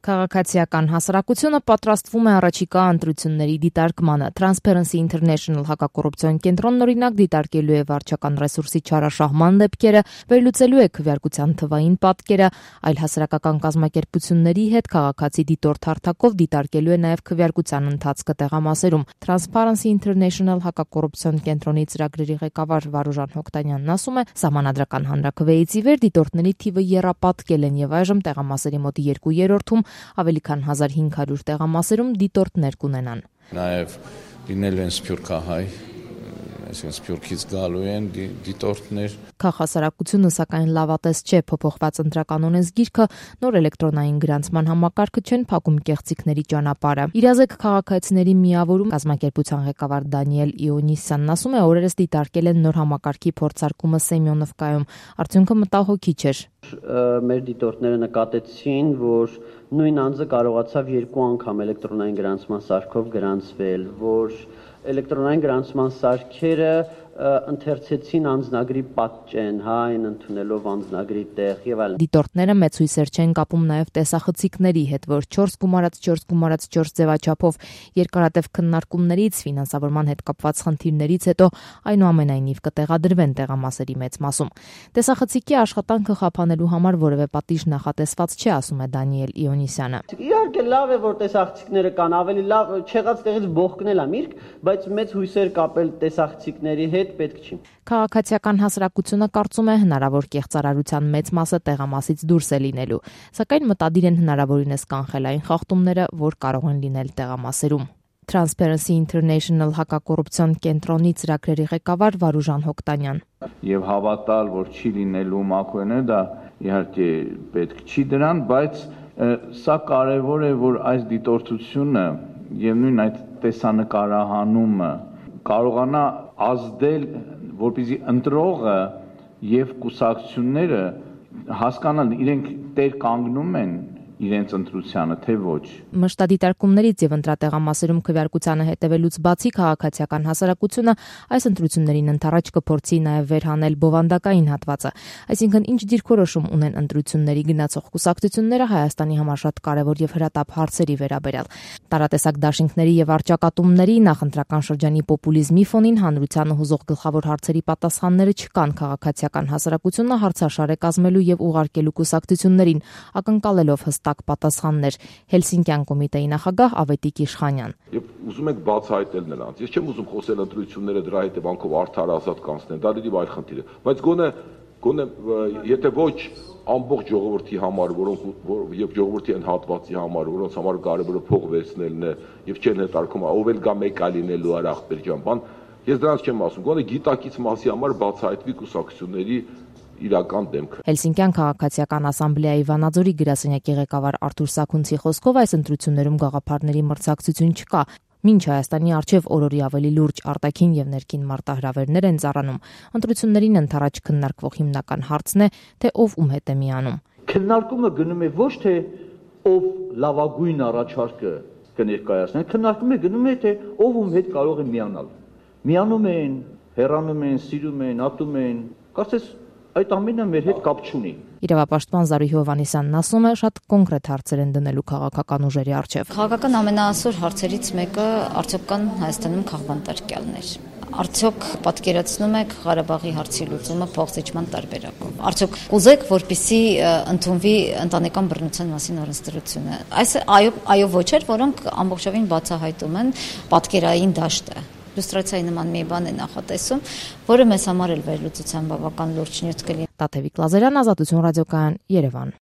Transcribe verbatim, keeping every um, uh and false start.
Քաղաքացիական հասարակությունը պատրաստվում է առաջիկա ընտրությունների դիտարկմանը։ Transparency International հակակոռուպցիոն կենտրոնն օրինակ դիտարկելու է վարչական ռեսուրսի չարաշահման դեպքերը, վերլուծելու է քվեարկության թվային պատկերը, այլ հասարակական կազմակերպությունների հետ քաղաքացի դիտորդ հարթակով դիտարկելու է նաև քվեարկության ընթացքը տեղամասերում։ Transparency International հակակոռուպցիոն կենտրոնի ծրագրերի ղեկավար Վարուժան Հոկտանյանն ասում է, սահմանադրական հանրաքվեից ի վեր դիտորդների թիվը եռապատկել են եւ այժմ տեղամասերի մոտ երկու երրորդում ավելի քան հազար հինգ հարյուր տեղամասերում դիտորդներ կունենան։ Նաև լինելու են սփյուռքահայ, այսինքն սփյուռքից գալու են դիտորդներ։ Քաղաքասարակությունը սակայն լավատես չէ, փոփոխված ընտրական օրենսգիրքը, նոր էլեկտրոնային գրանցման համակարգը չեն փակում կեղծիքների ճանապարհը։ Իրազեկ քաղաքացիների միավորում կազմակերպության ղեկավար Դանիել Իոնիսյանն ասում է, օրերս դիտարկել են նոր համակարգի փորձարկումը Սեմյոնովկայում, արդյունքը մտահոգիչ էր։ Մեր դիտորդները նկատեցին, որ նույն անձը կարողացավ երկու անգամ էլեկտրոնային գրանցման սարքով գրանցվել, որ էլեկտրոնային գրանցման սարքերը ընթերցեցին անձնագրի պատճեն, հա, այն ընդունելով անձնագրի տեղ եւ այլն։ Դիտորդները մեծ հույսեր չեն կապում նաեւ տեսախցիկների հետ, որ չորս գումարած չորս գումարած չորս ձևաչափով երկարատև քննարկումներից, ֆինանսավորման հետ կապված խնդիրներից հետո այնուամենայնիվ կտեղադրվեն տեղամասերի մեծ մասում։ Տեսախցիկի աշխատանքը խափանելու համար որևէ պատիժ նախատեսված չէ, ասում է Դանիել Իոնիսյանը։ Իհարկե լավ է, որ տեսախցիկները կան, ավելի լավ չեղած տեղից բողկնել է միրգ, բայց մեծ հույսեր կապել տեսախցիկների հետ պետք չի։ Քաղաքացիական հասարակությունը կարծում է հնարավոր կեղծարարության մեծ մասը տեղամասից դուրս է լինելու, սակայն մտադիր են հնարավորինս կանխել այն խախտումները, որ կարող են լինել տեղամասերում։ Transparency International հակակոռուպցիոն կենտրոնի ծրագրերի ղեկավար Վարուժան Հոկտանյան։ Եվ հավատալ, որ չի լինելու մաքուենը, դա իհարկե պետք չի դրան, բայց սա կարևոր է, որ այս դիտորդությունը եւ նույն այդ տեսանկարահանումը կարողանա ազդել, որպեսզի ընտրողը եւ կուսակցությունները հասկանան, իրենք տեր կանգնում են իրենց ընտրությանը, թե ոչ։ Մշտադիտարկումներից եւ ընտրատեղամասերում քվեարկությանը հետևելուց բացի քաղաքացիական հասարակությունը այս ընտրություններին ընթառաջ կփորձի նաեւ վերհանել բովանդակային հատվածը, այսինքն ինչ դիրքորոշում ունեն ընտրությունների գնացող կուսակցությունները Հայաստանի համար շատ կարեւոր եւ հրատապ հարցերի վերաբերյալ։ Տարատեսակ դաշինքների եւ արճակատումների նախընտրական շրջանի պոպուլիզմի ֆոնին հանրությանը հուզող գլխավոր հարցերի պատասխանները չկան, քաղաքացիական հասարակությունը հարցաշար է կազմելու եւ ուղարկելու կուսակցություններին, ակնկալելով տակ պատասխաններ։ Հելսինկյան կոմիտեի նախագահ Ավետիք Իշխանյան։ Եվ ուզում եք բացահայտել նրանց։ Ես չեմ ուզում խոսել ընտրությունները դրա հետևանքով արդար ազատ կանցնեն, դա դիտի այլ խնդիր է։ Բայց գոնե գոնե եթե ոչ ամբողջ ժողովրդի համար, որոնք եւ ժողովրդի այն հատվածի համար, որոնց համար կարևորը փող վերցնելն է եւ չեն հետարկում, ով էլ գա մեկ այլ լինելու արա ախպեր ջան, բան, ես դրանց չեմ ասում։ Գոնե գիտակից մասի համար բացահայտվի կուսակցությունների իրական դեմքը։ Հելսինկյան քաղաքացիական ասամբլեայի Վանաձորի գրասենյակի ղեկավար Արթուր Սաքունցի խոսքով այս ընտրություններում գաղափարների մրցակցություն չկա։ Մինչ Հայաստանի արչև օրորի ավելի լուրջ արտաքին եւ ներքին մարտահրավերներ են ծառանում, ընտրություններին ընթառաջ քննարկվող հիմնական հարցն է, թե ով ում հետ է միանում։ Քննարկումը գնում է ոչ թե ով լավագույն առաջարկը կներկայացնի, քննարկումը գնում է թե ով ում հետ կարող է միանալ։ Միանում են, հեռանում են, սիրում են, ատում են, կարծես այդ ամենը մեր հետ կապ չունի։ Իրավապաշտպան Զարուհի Հովհաննիսյանն ասում է, շատ կոնկրետ հարցեր են դնելու քաղաքական ուժերի առջև։ Քաղաքական ամենաասոր հարցերից մեկը արդյոք կան Հայաստանում քաղբանտարկյալներ։ Արդյոք պատկերացնում եք Ղարաբաղի հարցի լուծումը փոխզիջման տարբերակով։ Արդյոք կուզեք, որպեսզի ընդունվի ընտանեկան բռնության մասին օրենսդրությունը։ Այս այո, այո ոչեր, որոնք ամբողջովին բացահայտում են պատկերային դաշտը։ Լուստրացիայի նման մի բան է նախատեսում, որը մեզ համար էլ վերլուծության բավական լուրջ նյութ կլինի։ Տաթևիկ Լազարյան, Ազատություն ռադիոկայան, Երևան։